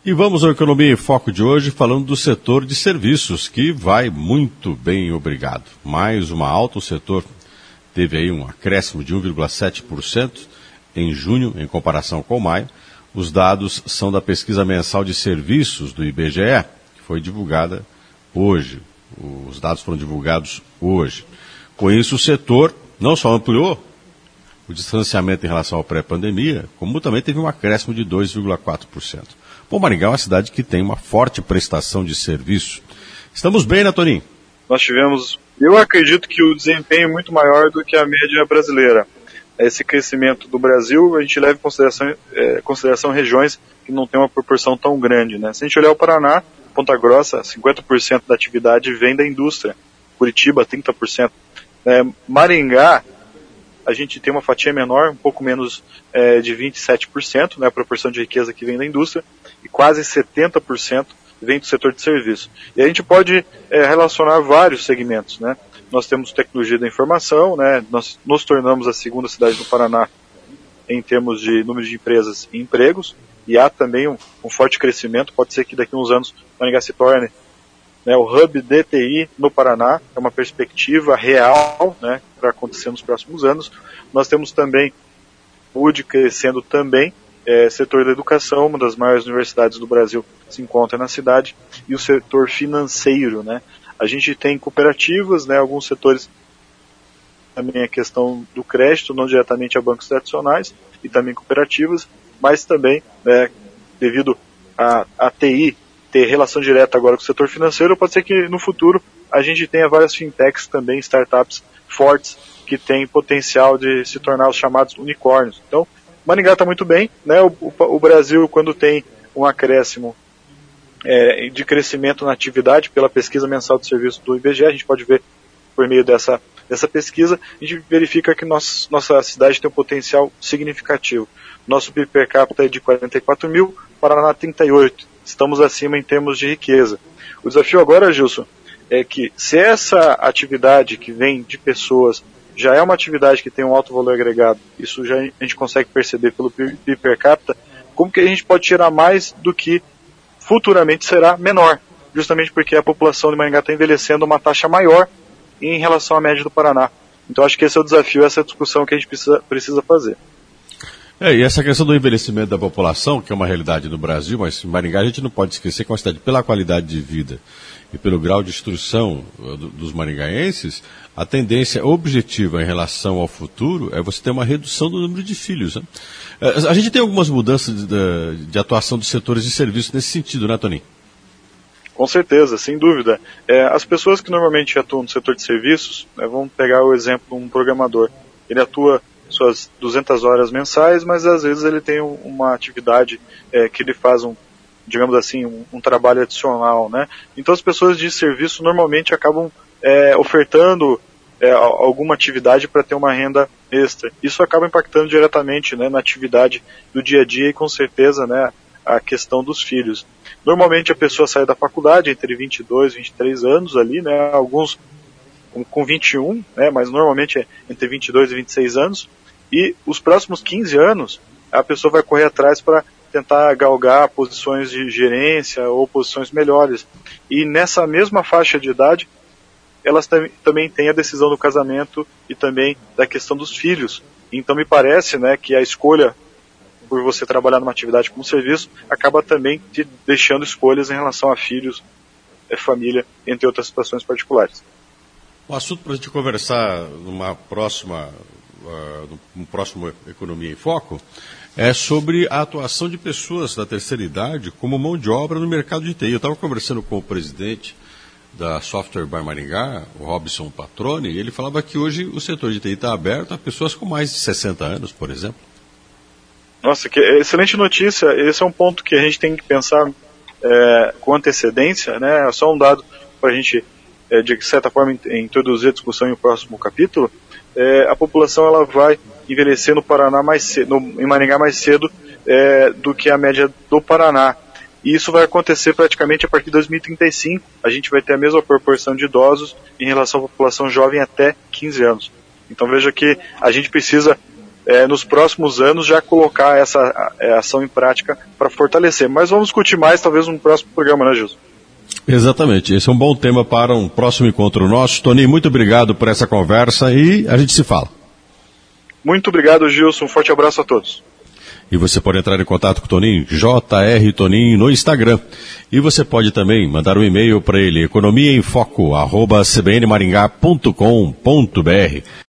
E vamos ao Economia em Foco de hoje, falando do setor de serviços, que vai muito bem, obrigado. Mais uma alta, o setor teve aí um acréscimo de 1,7% em junho, em comparação com maio. Os dados são da pesquisa mensal de serviços do IBGE, que foi divulgada hoje. Os dados foram divulgados hoje. Com isso, o setor não só ampliou o distanciamento em relação à pré-pandemia, como também teve um acréscimo de 2,4%. Bom, Maringá é uma cidade que tem uma forte prestação de serviço. Estamos bem, né, Toninho? Nós tivemos, eu acredito que o desempenho é muito maior do que a média brasileira. Esse crescimento do Brasil, a gente leva em consideração regiões que não têm uma proporção tão grande, né? Se a gente olhar o Paraná, Ponta Grossa, 50% da atividade vem da indústria. Curitiba, 30%. Maringá, a gente tem uma fatia menor, um pouco menos de 27%, né, a proporção de riqueza que vem da indústria, e quase 70% vem do setor de serviço. E a gente pode relacionar vários segmentos, né? Nós temos tecnologia da informação, né? Nós nos tornamos a segunda cidade do Paraná em termos de número de empresas e empregos, e há também um forte crescimento. Pode ser que daqui a uns anos Maringá se torne, né, o hub de TI no Paraná. É uma perspectiva real, né, para acontecer nos próximos anos. Nós temos também o UD crescendo também, setor da educação, uma das maiores universidades do Brasil se encontra na cidade, e o setor financeiro, né? A gente tem cooperativas, né, alguns setores, também a questão do crédito, não diretamente a bancos tradicionais, e também cooperativas, mas também, devido a TI ter relação direta agora com o setor financeiro, pode ser que no futuro a gente tenha várias fintechs também, startups fortes, que têm potencial de se tornar os chamados unicórnios. Então, Maringá está muito bem, né? O Brasil, quando tem um acréscimo de crescimento na atividade, pela pesquisa mensal de serviço do IBGE, a gente pode ver por meio dessa pesquisa, a gente verifica que nossa cidade tem um potencial significativo. Nosso PIB per capita é de 44 mil, Paraná 38. Estamos acima em termos de riqueza. O desafio agora, Gilson, é que se essa atividade que vem de pessoas já é uma atividade que tem um alto valor agregado, isso já a gente consegue perceber pelo PIB per capita, como que a gente pode tirar mais do que futuramente será menor, justamente porque a população de Maringá está envelhecendo uma taxa maior em relação à média do Paraná. Então acho que esse é o desafio, essa é a discussão que a gente precisa fazer. E essa questão do envelhecimento da população, que é uma realidade no Brasil, mas em Maringá a gente não pode esquecer que é uma cidade, pela qualidade de vida e pelo grau de instrução dos maringaenses, a tendência objetiva em relação ao futuro é você ter uma redução do número de filhos, né? A gente tem algumas mudanças de atuação dos setores de serviço nesse sentido, né, Toninho? Com certeza, sem dúvida. As pessoas que normalmente atuam no setor de serviços, vamos pegar o exemplo de um programador. Ele atua suas 200 horas mensais, mas às vezes ele tem uma atividade que ele faz digamos assim, um trabalho adicional, né? Então as pessoas de serviço normalmente acabam ofertando alguma atividade para ter uma renda extra. Isso acaba impactando diretamente, né, na atividade do dia a dia e com certeza, né, a questão dos filhos. Normalmente a pessoa sai da faculdade entre 22 e 23 anos ali, né, alguns com 21, né, mas normalmente é entre 22 e 26 anos, e os próximos 15 anos a pessoa vai correr atrás para tentar galgar posições de gerência ou posições melhores. E nessa mesma faixa de idade, elas também têm a decisão do casamento e também da questão dos filhos. Então me parece, né, que a escolha por você trabalhar numa atividade como serviço acaba também te deixando escolhas em relação a filhos, família, entre outras situações particulares. Um assunto para a gente conversar num próximo Economia em Foco é sobre a atuação de pessoas da terceira idade como mão de obra no mercado de TI. Eu estava conversando com o presidente da Software by Maringá, o Robson Patrone, e ele falava que hoje o setor de TI está aberto a pessoas com mais de 60 anos, por exemplo. Nossa, que excelente notícia. Esse é um ponto que a gente tem que pensar com antecedência, né? Só um dado para a gente, de certa forma, introduzir a discussão em um próximo capítulo. A população ela vai envelhecer no Paraná mais cedo, em Maringá mais cedo do que a média do Paraná. E isso vai acontecer praticamente a partir de 2035. A gente vai ter a mesma proporção de idosos em relação à população jovem até 15 anos. Então veja que a gente precisa nos próximos anos já colocar essa ação em prática para fortalecer. Mas vamos discutir mais, talvez, no próximo programa, né, Gilson? Exatamente, esse é um bom tema para um próximo encontro nosso. Toninho, muito obrigado por essa conversa e a gente se fala. Muito obrigado, Gilson. Um forte abraço a todos. E você pode entrar em contato com o Toninho, JR Toninho, no Instagram. E você pode também mandar um e-mail para ele, economiaemfoco@cbnmaringá.com.br.